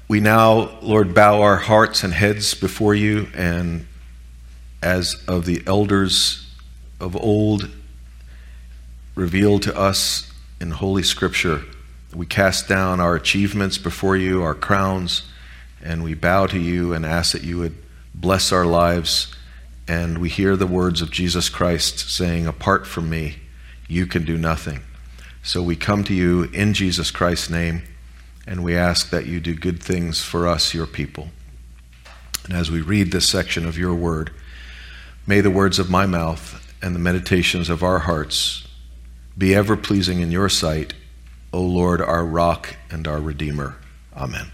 We now, Lord, bow our hearts and heads before you, and as of the elders of old revealed to us in Holy Scripture, we cast down our achievements before you, our crowns, and we bow to you and ask that you would bless our lives. And we hear the words of Jesus Christ saying, apart from me, you can do nothing. So we come to you in Jesus Christ's name, and we ask that you do good things for us, your people. And as we read this section of your word, may the words of my mouth and the meditations of our hearts be ever pleasing in your sight, O Lord, our rock and our redeemer. Amen.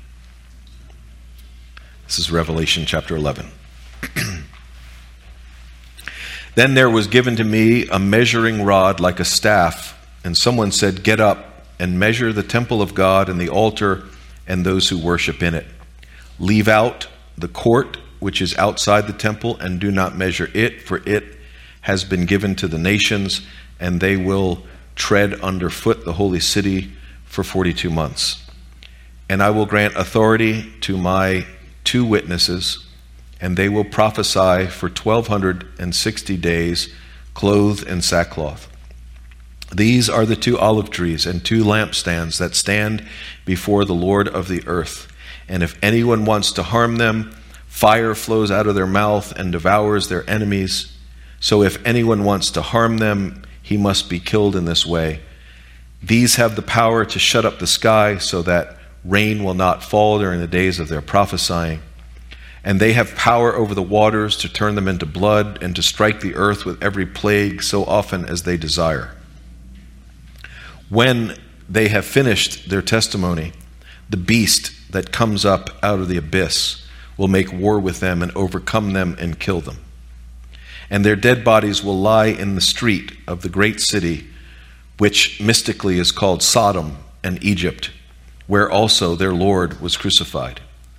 This is Revelation chapter 11. Then there was given to me a measuring rod like a staff, and someone said, get up and measure the temple of God and the altar and those who worship in it. Leave out the court which is outside the temple, and do not measure it, for it has been given to the nations, and they will tread underfoot the holy city for 42 months. And I will grant authority to my 2 witnesses, and they will prophesy for 1260 days, clothed in sackcloth. These are the 2 olive trees and 2 lampstands that stand before the Lord of the earth. And if anyone wants to harm them, fire flows out of their mouth and devours their enemies. So if anyone wants to harm them, he must be killed in this way. These have the power to shut up the sky so that rain will not fall during the days of their prophesying. And they have power over the waters to turn them into blood, and to strike the earth with every plague so often as they desire. When they have finished their testimony, the beast that comes up out of the abyss will make war with them and overcome them and kill them. And their dead bodies will lie in the street of the great city, which mystically is called Sodom and Egypt, where also their Lord was crucified.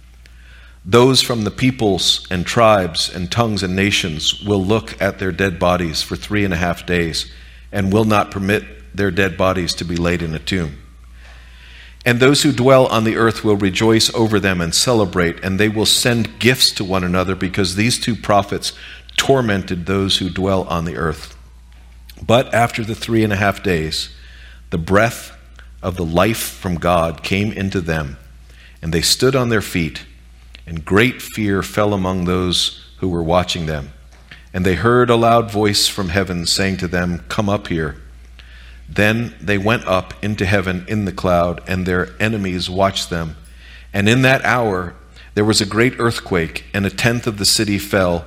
Those from the peoples and tribes and tongues and nations will look at their dead bodies for 3.5 days, and will not permit their dead bodies to be laid in a tomb. And those who dwell on the earth will rejoice over them and celebrate, and they will send gifts to one another, because these 2 prophets tormented those who dwell on the earth. But after the 3.5 days, the breath of the life from God came into them, and they stood on their feet, and great fear fell among those who were watching them. And they heard a loud voice from heaven saying to them, come up here. Then they went up into heaven in the cloud, and their enemies watched them. And in that hour there was a great earthquake, and 1/10 of the city fell.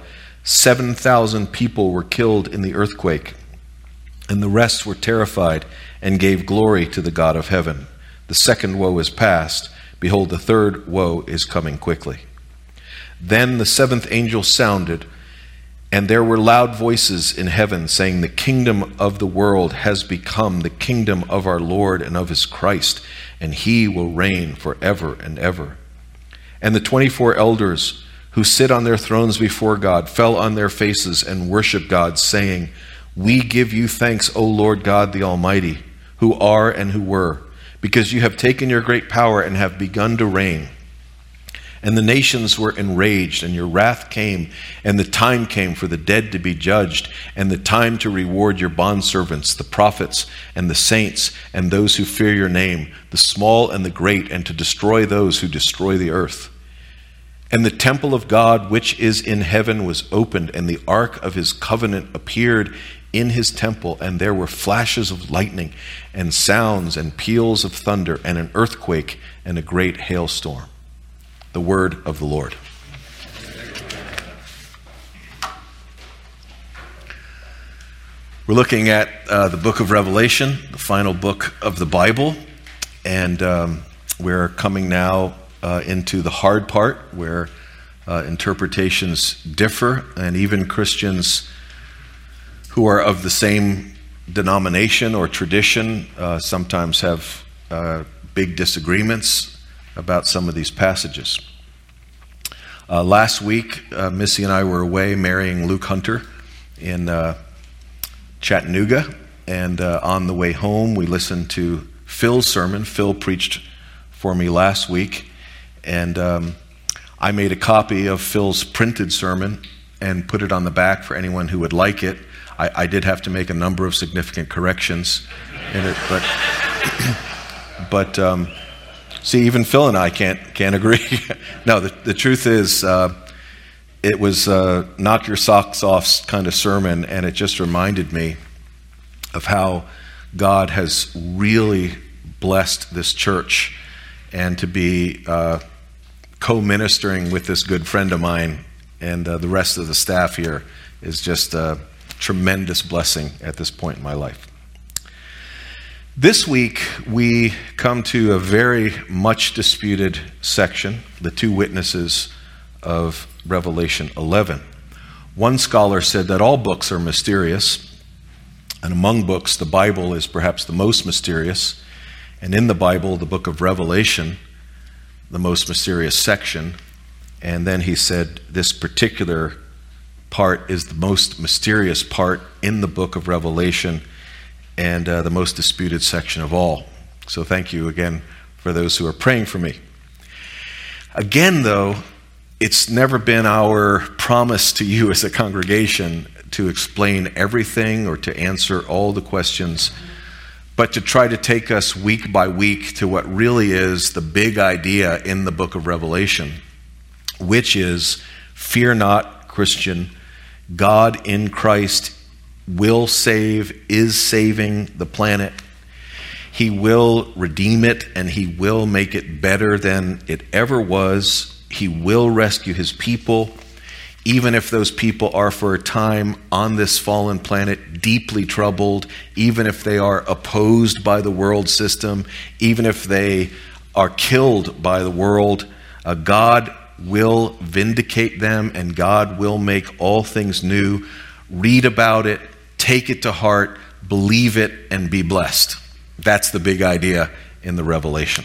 7,000 people were killed in the earthquake, and the rest were terrified and gave glory to the God of heaven. The second woe is past. Behold, the third woe is coming quickly. Then the 7th angel sounded, and there were loud voices in heaven saying, the kingdom of the world has become the kingdom of our Lord and of his Christ, and he will reign forever and ever. And the 24 elders who sit on their thrones before God fell on their faces and worshiped God, saying, we give you thanks, O Lord God the Almighty, who are and who were, because you have taken your great power and have begun to reign. And the nations were enraged, and your wrath came, and the time came for the dead to be judged, and the time to reward your bondservants, the prophets and the saints, and those who fear your name, the small and the great, and to destroy those who destroy the earth. And the temple of God which is in heaven was opened, and the ark of his covenant appeared in his temple, and there were flashes of lightning, and sounds and peals of thunder, and an earthquake, and a great hailstorm. The word of the Lord. We're looking at the book of Revelation, the final book of the Bible, and we're coming now into the hard part where interpretations differ, and even Christians who are of the same denomination or tradition sometimes have big disagreements about some of these passages. Last week, Missy and I were away marrying Luke Hunter in Chattanooga, and on the way home we listened to Phil's sermon. Phil preached for me last week, And I made a copy of Phil's printed sermon and put it on the back for anyone who would like it. I did have to make a number of significant corrections in it, but see, even Phil and I can't agree. No, the truth is, it was a knock your socks off kind of sermon, and it just reminded me of how God has really blessed this church, and to be co-ministering with this good friend of mine and the rest of the staff here is just a tremendous blessing at this point in my life. This week, we come to a very much disputed section, the two witnesses of Revelation 11. One scholar said that all books are mysterious, and among books, the Bible is perhaps the most mysterious, and in the Bible, the book of Revelation, the most mysterious section. And then he said this particular part is the most mysterious part in the book of Revelation, and the most disputed section of all. So thank you again for those who are praying for me. Again, though, it's never been our promise to you as a congregation to explain everything or to answer all the questions, but to try to take us week by week to what really is the big idea in the book of Revelation, which is, fear not, Christian, God in Christ will save, is saving the planet. He will redeem it, and he will make it better than it ever was. He will rescue his people, even if those people are for a time on this fallen planet deeply troubled, even if they are opposed by the world system, even if they are killed by the world. God will vindicate them, and God will make all things new. Read about it, take it to heart, believe it, and be blessed. That's the big idea in the Revelation.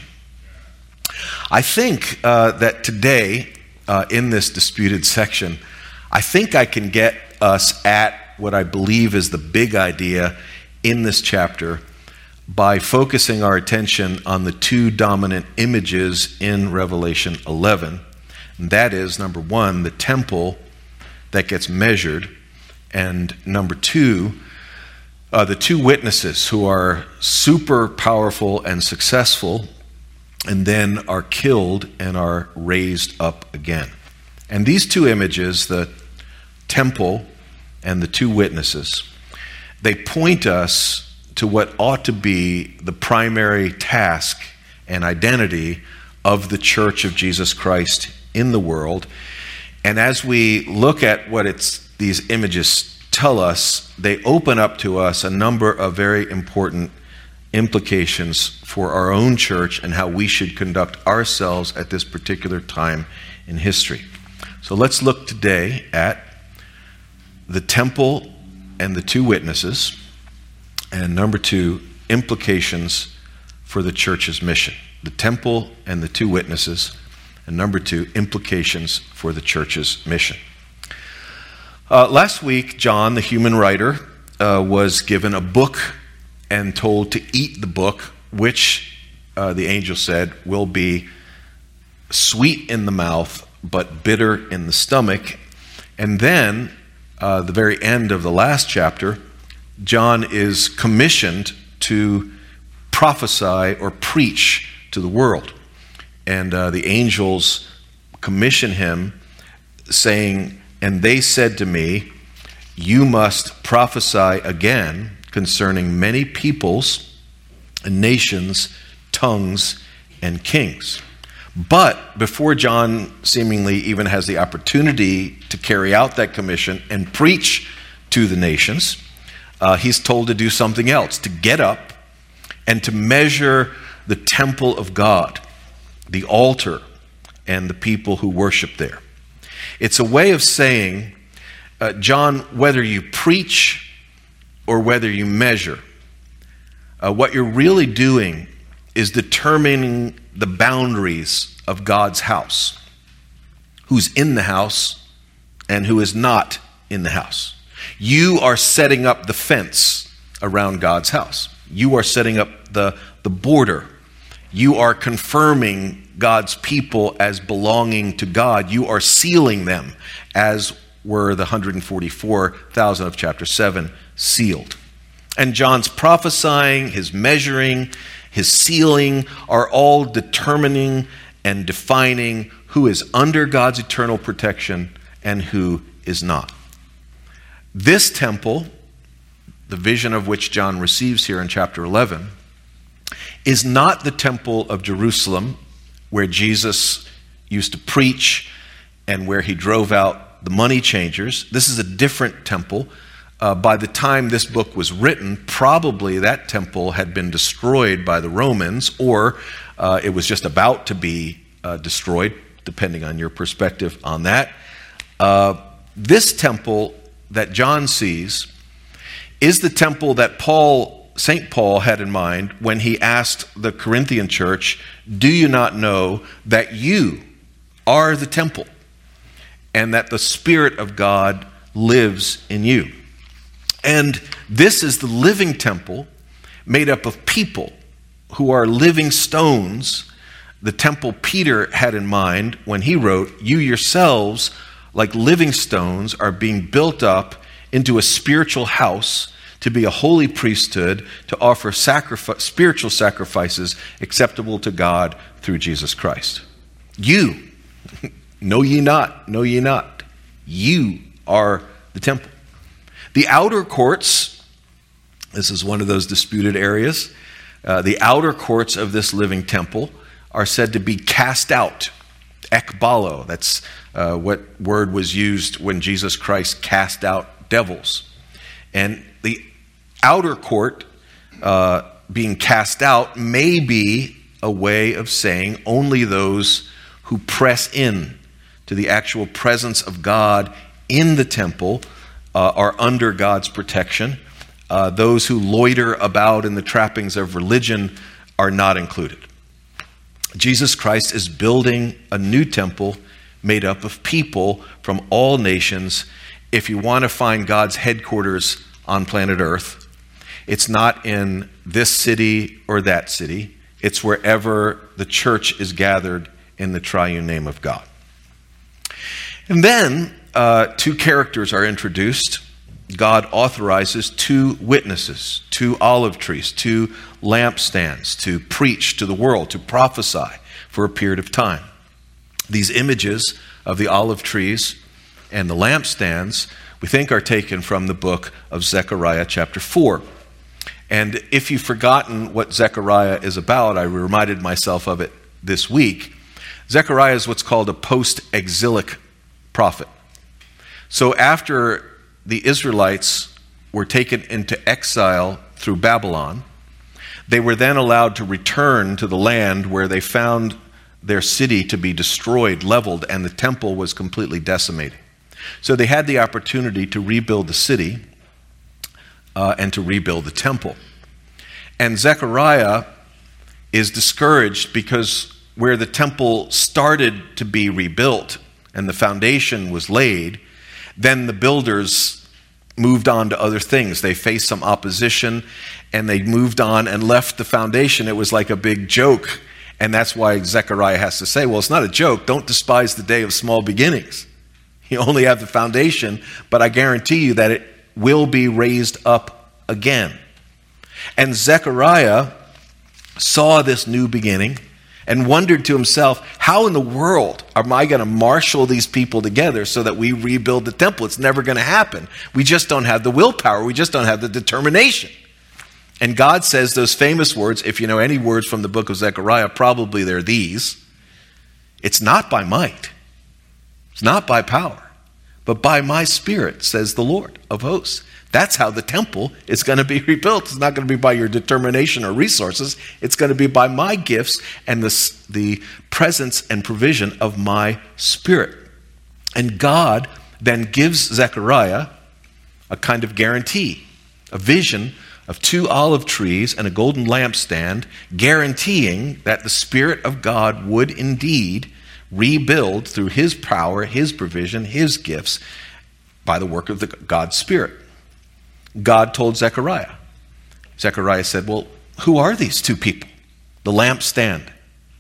I think that today, in this disputed section, I think I can get us at what I believe is the big idea in this chapter by focusing our attention on the two dominant images in Revelation 11. And that is, number one, the temple that gets measured, and number two, the two witnesses who are super powerful and successful and then are killed and are raised up again. And these two images, the temple and the two witnesses, they point us to what ought to be the primary task and identity of the Church of Jesus Christ in the world. And as we look at what these images tell us, they open up to us a number of very important implications for our own church and how we should conduct ourselves at this particular time in history. So let's look today at the temple and the two witnesses, and number two, implications for the church's mission. The temple and the two witnesses, and number two, implications for the church's mission. Last week, John, the human writer, was given a book and told to eat the book, which the angel said will be sweet in the mouth but bitter in the stomach. And then, the very end of the last chapter, John is commissioned to prophesy or preach to the world. And the angels commission him, saying, "And they said to me, you must prophesy again concerning many peoples and nations, tongues, and kings." But before John seemingly even has the opportunity to carry out that commission and preach to the nations, he's told to do something else, to get up and to measure the temple of God, the altar, and the people who worship there. It's a way of saying, John, whether you preach or whether you measure, what you're really doing is determining the boundaries of God's house, who's in the house and who is not in the house. You are setting up the fence around God's house. You are setting up the border. You are confirming God's people as belonging to God. You are sealing them, as were the 144,000 of chapter 7 sealed. And John's prophesying, his measuring, his sealing are all determining and defining who is under God's eternal protection and who is not. This temple, the vision of which John receives here in chapter 11, is not the temple of Jerusalem where Jesus used to preach and where he drove out the money changers. This is a different temple. By the time this book was written, probably that temple had been destroyed by the Romans, or it was just about to be destroyed, depending on your perspective on that. This temple that John sees is the temple that St. Paul had in mind when he asked the Corinthian church, "Do you not know that you are the temple and that the Spirit of God lives in you?" And this is the living temple made up of people who are living stones, the temple Peter had in mind when he wrote, "You yourselves, like living stones, are being built up into a spiritual house to be a holy priesthood, to offer spiritual sacrifices acceptable to God through Jesus Christ." You, know ye not, know ye not. You are the temple. The outer courts, this is one of those disputed areas, the outer courts of this living temple are said to be cast out. Ekbalo, that's what word was used when Jesus Christ cast out devils. And the outer court being cast out may be a way of saying only those who press in to the actual presence of God in the temple are under God's protection. Those who loiter about in the trappings of religion are not included. Jesus Christ is building a new temple made up of people from all nations. If you want to find God's headquarters on planet Earth, it's not in this city or that city. It's wherever the church is gathered in the triune name of God. And then two characters are introduced. God authorizes two witnesses, two olive trees, two lampstands to preach to the world, to prophesy for a period of time. These images of the olive trees and the lampstands, we think, are taken from the book of Zechariah chapter 4. And if you've forgotten what Zechariah is about, I reminded myself of it this week. Zechariah is what's called a post-exilic prophet. So after the Israelites were taken into exile through Babylon, they were then allowed to return to the land where they found their city to be destroyed, leveled, and the temple was completely decimated. So they had the opportunity to rebuild the city and to rebuild the temple. And Zechariah is discouraged because where the temple started to be rebuilt and the foundation was laid, then the builders moved on to other things. They faced some opposition and they moved on and left the foundation. It was like a big joke. And that's why Zechariah has to say, well, it's not a joke. Don't despise the day of small beginnings. You only have the foundation, but I guarantee you that it will be raised up again. And Zechariah saw this new beginning and wondered to himself, how in the world am I going to marshal these people together so that we rebuild the temple? It's never going to happen. We just don't have the willpower. We just don't have the determination. And God says those famous words, if you know any words from the book of Zechariah, probably they're these. It's not by might. It's not by power, but by my Spirit, says the Lord of hosts. That's how the temple is going to be rebuilt. It's not going to be by your determination or resources. It's going to be by my gifts and the presence and provision of my Spirit. And God then gives Zechariah a kind of guarantee, a vision of two olive trees and a golden lampstand, guaranteeing that the Spirit of God would indeed rebuild through his power, his provision, his gifts by the work of God's Spirit. God told Zechariah. Zechariah said, well, who are these two people? The lampstand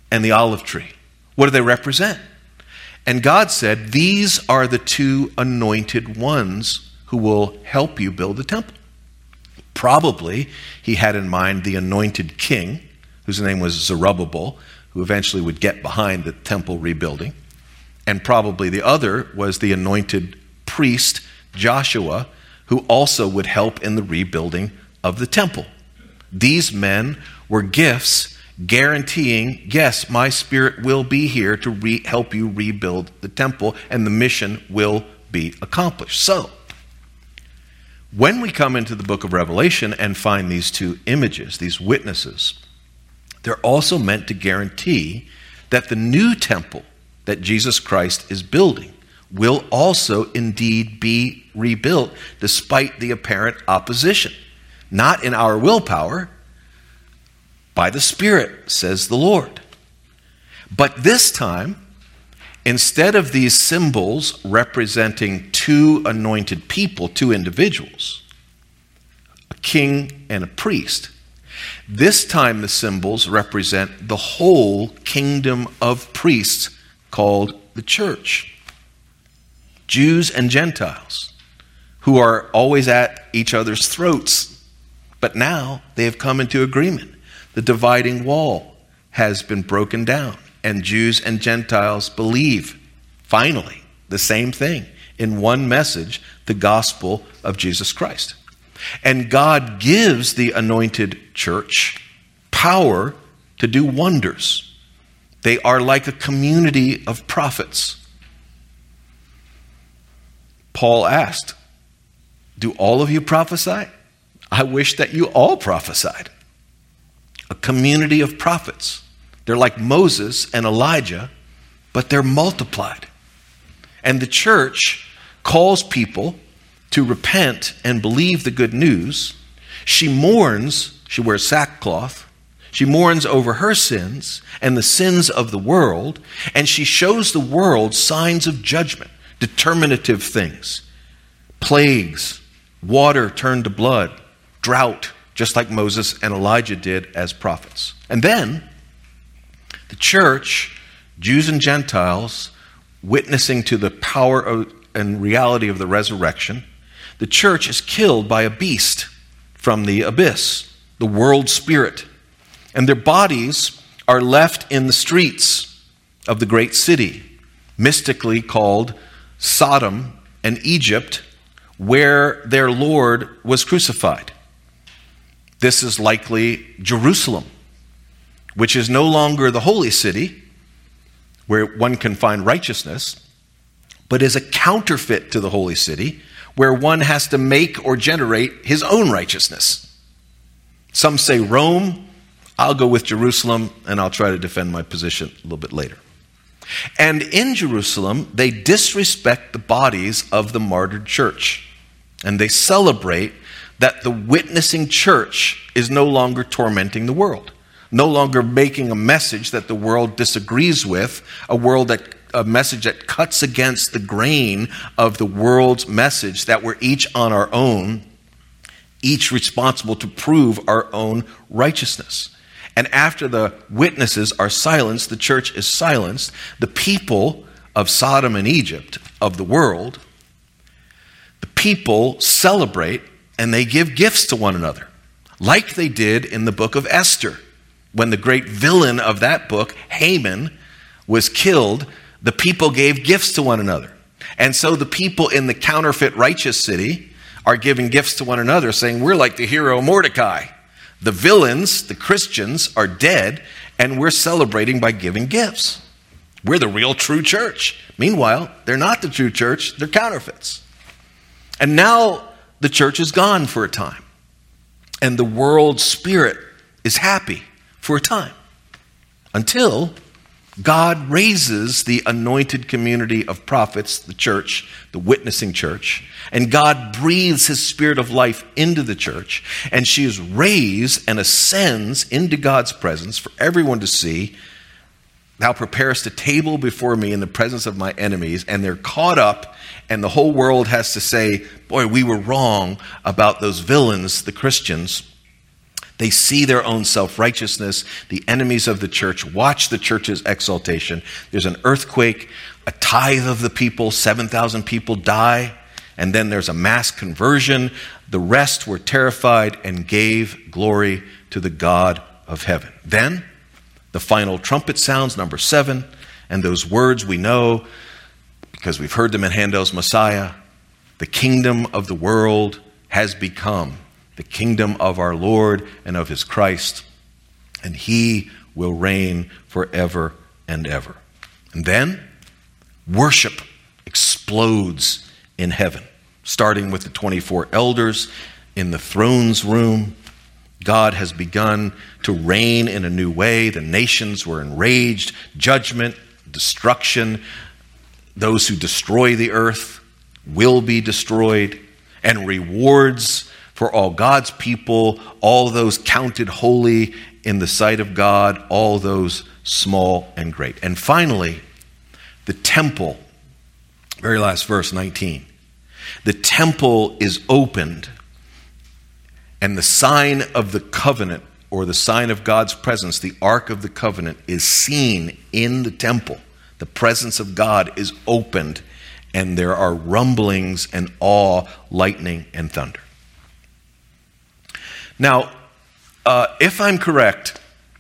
and the olive tree. What do they represent? And God said, these are the two anointed ones who will help you build the temple. Probably he had in mind the anointed king, whose name was Zerubbabel, who eventually would get behind the temple rebuilding. And probably the other was the anointed priest, Joshua, who also would help in the rebuilding of the temple. These men were gifts guaranteeing, yes, my spirit will be here to help you rebuild the temple, and the mission will be accomplished. So, when we come into the book of Revelation and find these two images, these witnesses, they're also meant to guarantee that the new temple that Jesus Christ is building will also indeed be rebuilt despite the apparent opposition. Not in our willpower, by the Spirit, says the Lord. But this time, instead of these symbols representing two anointed people, two individuals, a king and a priest, this time the symbols represent the whole kingdom of priests called the church. Jews and Gentiles, who are always at each other's throats, but now they have come into agreement. The dividing wall has been broken down, and Jews and Gentiles believe, finally, the same thing in one message, the gospel of Jesus Christ. And God gives the anointed church power to do wonders. They are like a community of prophets. Paul asked, do all of you prophesy? I wish that you all prophesied. A community of prophets. They're like Moses and Elijah, but they're multiplied. And the church calls people to repent and believe the good news. She mourns, she wears sackcloth, she mourns over her sins and the sins of the world, and she shows the world signs of judgment, determinative things, plagues, water turned to blood, drought, just like Moses and Elijah did as prophets. And then, the church, Jews and Gentiles, witnessing to the power and reality of the resurrection, the church is killed by a beast from the abyss, the world spirit. And their bodies are left in the streets of the great city, mystically called Sodom and Egypt, where their Lord was crucified. This is likely Jerusalem, which is no longer the holy city where one can find righteousness, but is a counterfeit to the holy city where one has to make or generate his own righteousness. Some say Rome. I'll go with Jerusalem, and I'll try to defend my position a little bit later. And in Jerusalem, they disrespect the bodies of the martyred church, and they celebrate that the witnessing church is no longer tormenting the world, no longer making a message that the world disagrees with, a message that cuts against the grain of the world's message, that we're each on our own, each responsible to prove our own righteousness. And after the witnesses are silenced, the church is silenced, the people of Sodom and Egypt, of the world, the people celebrate and they give gifts to one another, like they did in the book of Esther. When the great villain of that book, Haman, was killed, the people gave gifts to one another. And so the people in the counterfeit righteous city are giving gifts to one another, saying, we're like the hero Mordecai. The villains, the Christians, are dead, and we're celebrating by giving gifts. We're the real true church. Meanwhile, they're not the true church, they're counterfeits. And now the church is gone for a time. And the world spirit is happy for a time. Until God raises the anointed community of prophets, the church, the witnessing church, and God breathes his spirit of life into the church, and she is raised and ascends into God's presence for everyone to see. Thou preparest a table before me in the presence of my enemies, and they're caught up, and the whole world has to say, boy, we were wrong about those villains, the Christians. They see their own self-righteousness. The enemies of the church watch the church's exaltation. There's an earthquake, a tithe of the people, 7,000 people die, and then there's a mass conversion. The rest were terrified and gave glory to the God of heaven. Then the final trumpet sounds, number 7, and those words we know because we've heard them in Handel's Messiah. The kingdom of the world has become the kingdom of our Lord and of his Christ, and he will reign forever and ever. And then worship explodes in heaven, starting with the 24 elders in the throne's room. God has begun to reign in a new way. The nations were enraged. Judgment, destruction. Those who destroy the earth will be destroyed. And rewards for all God's people, all those counted holy in the sight of God, all those small and great. And finally, the temple, very last verse, 19. The temple is opened, and the sign of the covenant, or the sign of God's presence, the Ark of the Covenant, is seen in the temple. The presence of God is opened, and there are rumblings and awe, lightning and thunder. Now, if I'm correct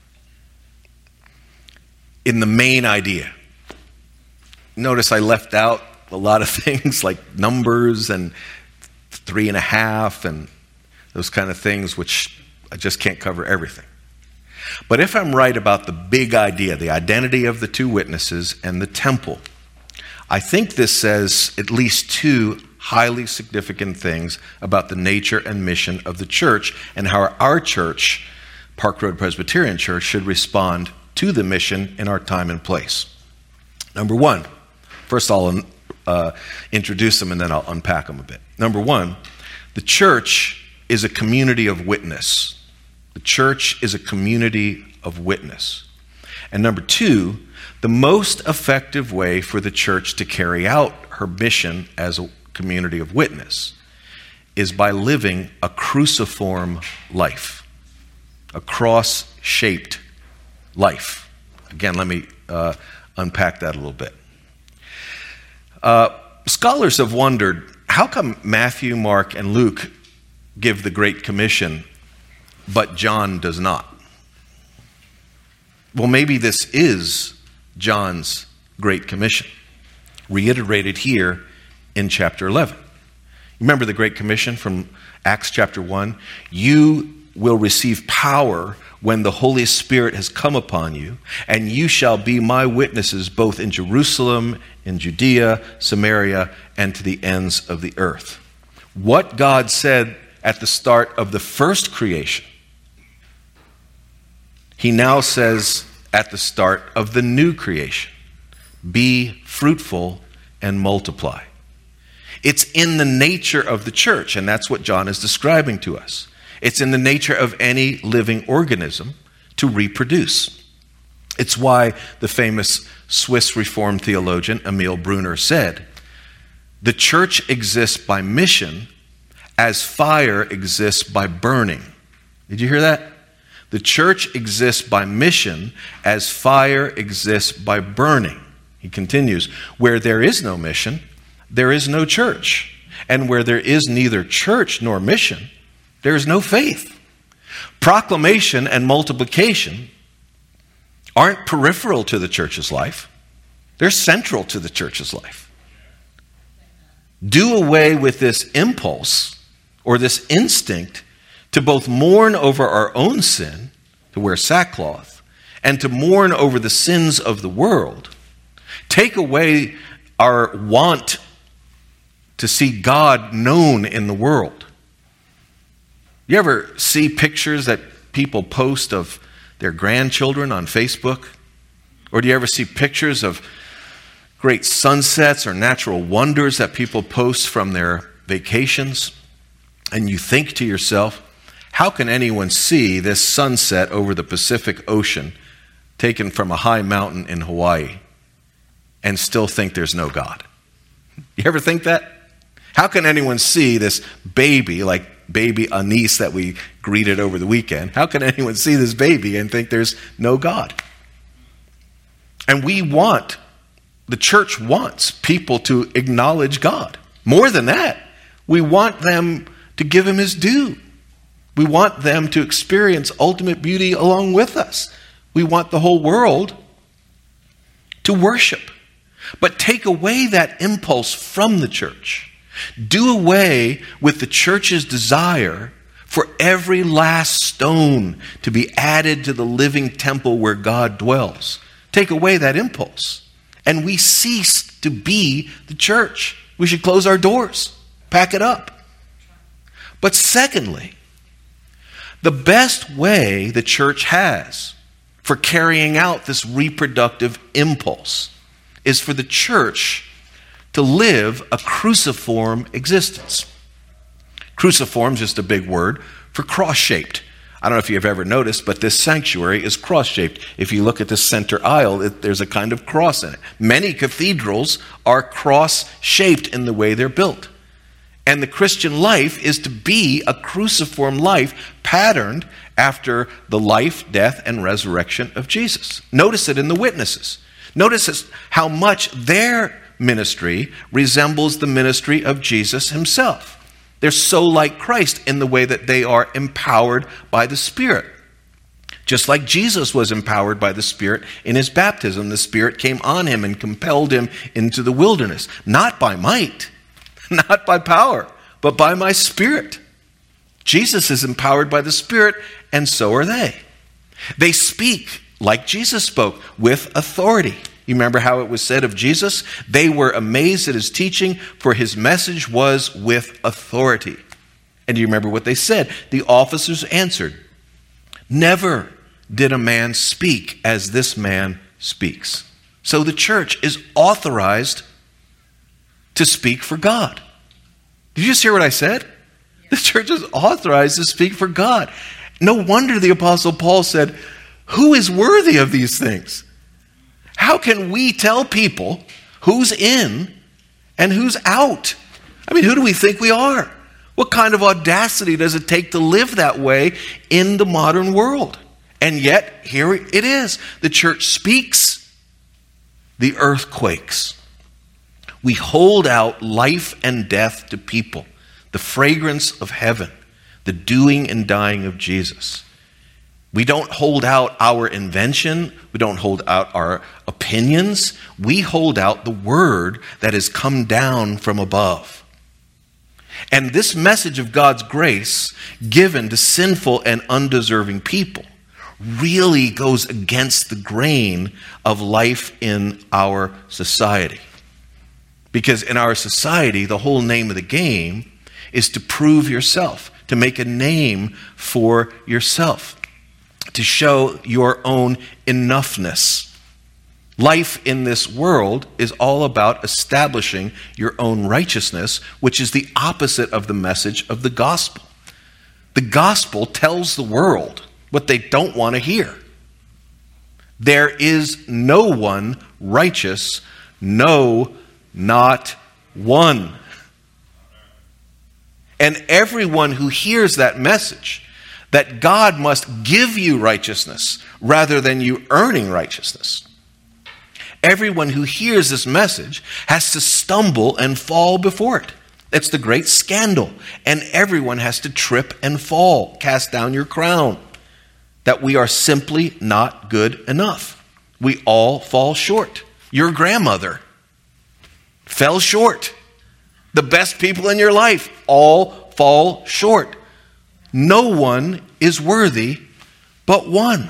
in the main idea, notice I left out a lot of things like numbers and 3.5 and those kind of things, which I just can't cover everything. But if I'm right about the big idea, the identity of the 2 witnesses and the temple, I think this says at least 2 highly significant things about the nature and mission of the church and how our church, Park Road Presbyterian Church, should respond to the mission in our time and place. Number 1, first I'll introduce them and then I'll unpack them a bit. Number 1, the church is a community of witness. The church is a community of witness. And number 2, the most effective way for the church to carry out her mission as a community of witness is by living a cruciform life, a cross-shaped life. Again, let me unpack that a little bit. Scholars have wondered, how come Matthew, Mark, and Luke give the Great Commission, but John does not? Well, maybe this is John's Great Commission, reiterated here in chapter 11. Remember the Great Commission from Acts chapter 1? You will receive power when the Holy Spirit has come upon you, and you shall be my witnesses both in Jerusalem, in Judea, Samaria, and to the ends of the earth. What God said at the start of the first creation, he now says at the start of the new creation. Be fruitful and multiply. It's in the nature of the church, and that's what John is describing to us. It's in the nature of any living organism to reproduce. It's why the famous Swiss Reformed theologian Emil Brunner said, the church exists by mission as fire exists by burning. Did you hear that? The church exists by mission as fire exists by burning. He continues, where there is no mission, there is no church. And where there is neither church nor mission, there is no faith. Proclamation and multiplication aren't peripheral to the church's life. They're central to the church's life. Do away with this impulse or this instinct to both mourn over our own sin, to wear sackcloth, and to mourn over the sins of the world. Take away our want to see God known in the world. You ever see pictures that people post of their grandchildren on Facebook? Or do you ever see pictures of great sunsets or natural wonders that people post from their vacations? And you think to yourself, how can anyone see this sunset over the Pacific Ocean taken from a high mountain in Hawaii and still think there's no God? You ever think that? How can anyone see this baby, like baby, a niece that we greeted over the weekend. How can anyone see this baby and think there's no God? And the church wants people to acknowledge God. More than that, we want them to give him his due. We want them to experience ultimate beauty along with us. We want the whole world to worship. But take away that impulse from the church. Do away with the church's desire for every last stone to be added to the living temple where God dwells. Take away that impulse, and we cease to be the church. We should close our doors, pack it up. But secondly, the best way the church has for carrying out this reproductive impulse is for the church to live a cruciform existence. Cruciform is just a big word for cross-shaped. I don't know if you've ever noticed, but this sanctuary is cross-shaped. If you look at the center aisle, there's a kind of cross in it. Many cathedrals are cross-shaped in the way they're built. And the Christian life is to be a cruciform life patterned after the life, death, and resurrection of Jesus. Notice it in the witnesses. Notice how much their ministry resembles the ministry of Jesus himself. They're so like Christ in the way that they are empowered by the Spirit. Just like Jesus was empowered by the Spirit in his baptism, the Spirit came on him and compelled him into the wilderness. Not by might, not by power, but by my Spirit. Jesus is empowered by the Spirit, and so are they. They speak like Jesus spoke, with authority. You remember how it was said of Jesus? They were amazed at his teaching, for his message was with authority. And do you remember what they said? The officers answered, "Never did a man speak as this man speaks." So the church is authorized to speak for God. Did you just hear what I said? The church is authorized to speak for God. No wonder the Apostle Paul said, "Who is worthy of these things?" How can we tell people who's in and who's out? I mean, who do we think we are? What kind of audacity does it take to live that way in the modern world? And yet, here it is. The church speaks, the earth quakes. We hold out life and death to people, the fragrance of heaven, the doing and dying of Jesus. We don't hold out our invention. We don't hold out our opinions. We hold out the word that has come down from above. And this message of God's grace given to sinful and undeserving people really goes against the grain of life in our society. Because in our society, the whole name of the game is to prove yourself, to make a name for yourself, to show your own enoughness. Life in this world is all about establishing your own righteousness, which is the opposite of the message of the gospel. The gospel tells the world what they don't want to hear. There is no one righteous, no, not one. And everyone who hears that message, that God must give you righteousness rather than you earning righteousness, everyone who hears this message has to stumble and fall before it. It's the great scandal. And everyone has to trip and fall, cast down your crown, that we are simply not good enough. We all fall short. Your grandmother fell short. The best people in your life all fall short. No one is worthy but one.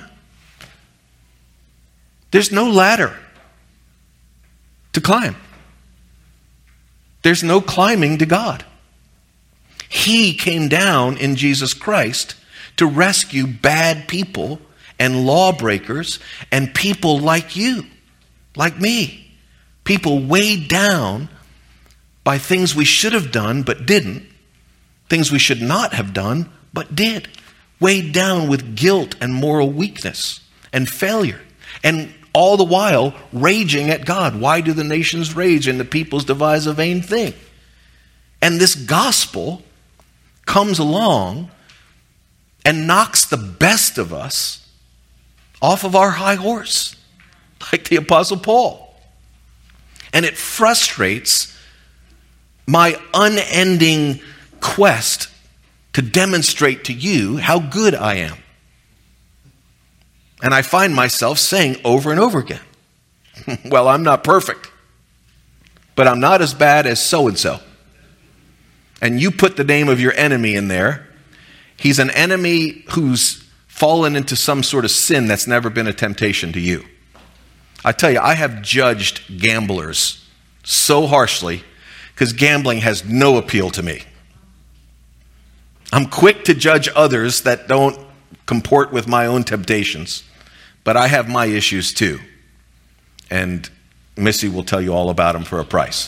There's no ladder to climb. There's no climbing to God. He came down in Jesus Christ to rescue bad people and lawbreakers and people like you, like me. People weighed down by things we should have done but didn't, things we should not have done but did, weighed down with guilt and moral weakness and failure, and all the while raging at God. Why do the nations rage and the peoples devise a vain thing? And this gospel comes along and knocks the best of us off of our high horse, like the Apostle Paul. And it frustrates my unending quest to demonstrate to you how good I am. And I find myself saying over and over again, well, I'm not perfect, but I'm not as bad as so-and-so. And you put the name of your enemy in there. He's an enemy who's fallen into some sort of sin that's never been a temptation to you. I tell you, I have judged gamblers so harshly because gambling has no appeal to me. I'm quick to judge others that don't comport with my own temptations, but I have my issues too. And Missy will tell you all about them for a price.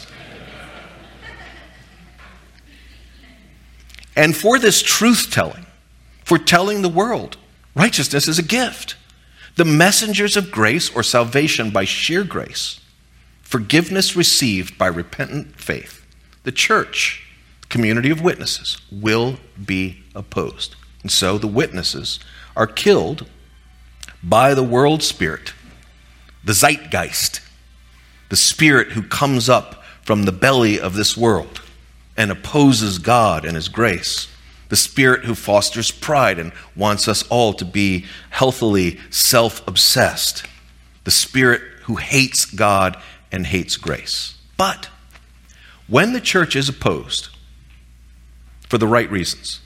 And for this truth-telling, for telling the world, righteousness is a gift. The messengers of grace or salvation by sheer grace, forgiveness received by repentant faith, the church, community of witnesses, will be opposed. And so the witnesses are killed by the world spirit, the zeitgeist, the spirit who comes up from the belly of this world and opposes God and his grace, the spirit who fosters pride and wants us all to be healthily self-obsessed, the spirit who hates God and hates grace. But when the church is opposed for the right reasons,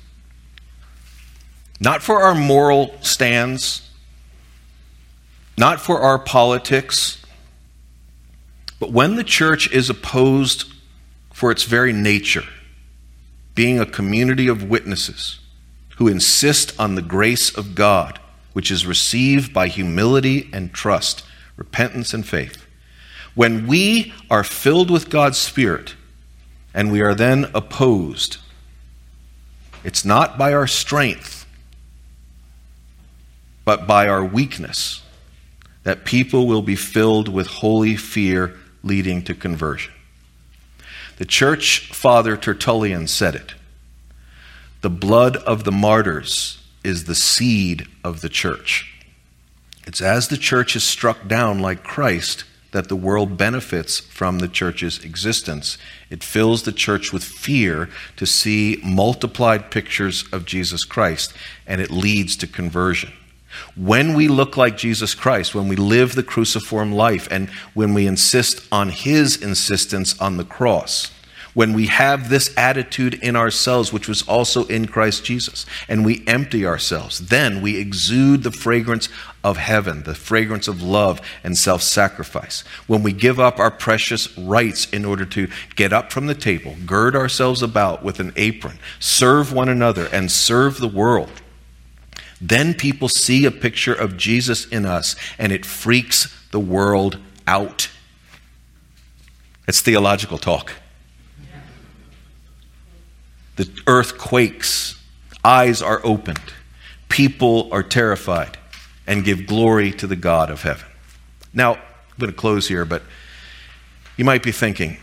not for our moral stands, not for our politics, but when the church is opposed for its very nature, being a community of witnesses who insist on the grace of God, which is received by humility and trust, repentance and faith. When we are filled with God's Spirit and we are then opposed, it's not by our strength, but by our weakness, that people will be filled with holy fear leading to conversion. The church father Tertullian said it. The blood of the martyrs is the seed of the church. It's as the church is struck down like Christ that the world benefits from the church's existence. It fills the church with fear to see multiplied pictures of Jesus Christ, and it leads to conversion. When we look like Jesus Christ, when we live the cruciform life, and when we insist on his insistence on the cross, when we have this attitude in ourselves, which was also in Christ Jesus, and we empty ourselves, then we exude the fragrance of heaven, the fragrance of love and self-sacrifice. When we give up our precious rights in order to get up from the table, gird ourselves about with an apron, serve one another, and serve the world, then people see a picture of Jesus in us, and it freaks the world out. It's theological talk. The earth quakes, eyes are opened, people are terrified, and give glory to the God of heaven. Now, I'm going to close here, but you might be thinking,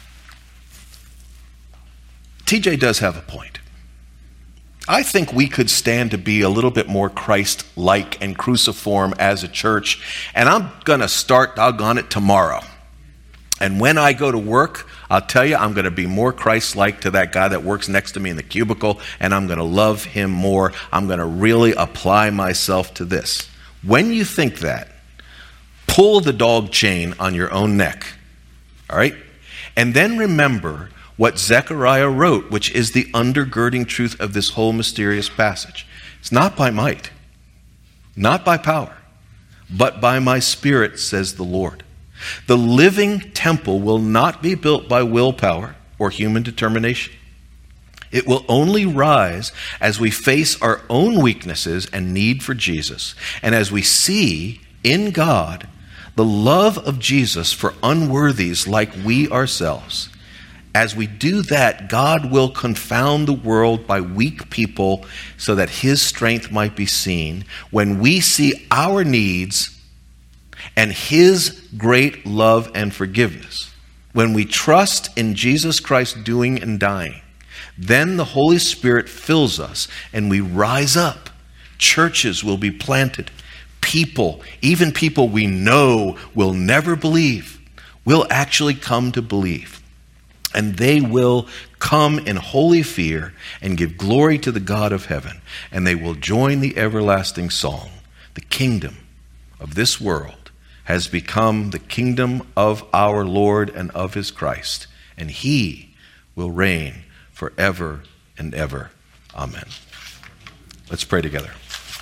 TJ does have a point. I think we could stand to be a little bit more Christ-like and cruciform as a church, and I'm going to start doggone it tomorrow. And when I go to work, I'll tell you, I'm going to be more Christ-like to that guy that works next to me in the cubicle, and I'm going to love him more. I'm going to really apply myself to this. When you think that, pull the dog chain on your own neck, all right? And then remember what Zechariah wrote, which is the undergirding truth of this whole mysterious passage. It's not by might, not by power, but by my Spirit, says the Lord. The living temple will not be built by willpower or human determination. It will only rise as we face our own weaknesses and need for Jesus, and as we see in God the love of Jesus for unworthies like we ourselves. As we do that, God will confound the world by weak people so that his strength might be seen. When we see our needs and his great love and forgiveness, when we trust in Jesus Christ doing and dying, Then the Holy Spirit fills us and we rise up. Churches will be planted. People, even people we know will never believe, will actually come to believe. And they will come in holy fear and give glory to the God of heaven. And they will join the everlasting song. The kingdom of this world has become the kingdom of our Lord and of his Christ. And he will reign forever and ever. Amen. Let's pray together.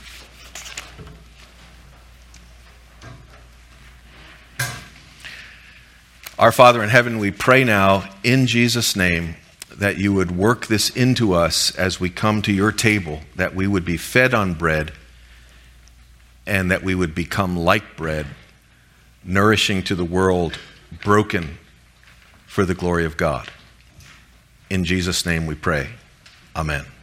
Our Father in heaven, we pray now in Jesus' name that you would work this into us as we come to your table, that we would be fed on bread and that we would become like bread, nourishing to the world, broken for the glory of God. In Jesus' name we pray. Amen.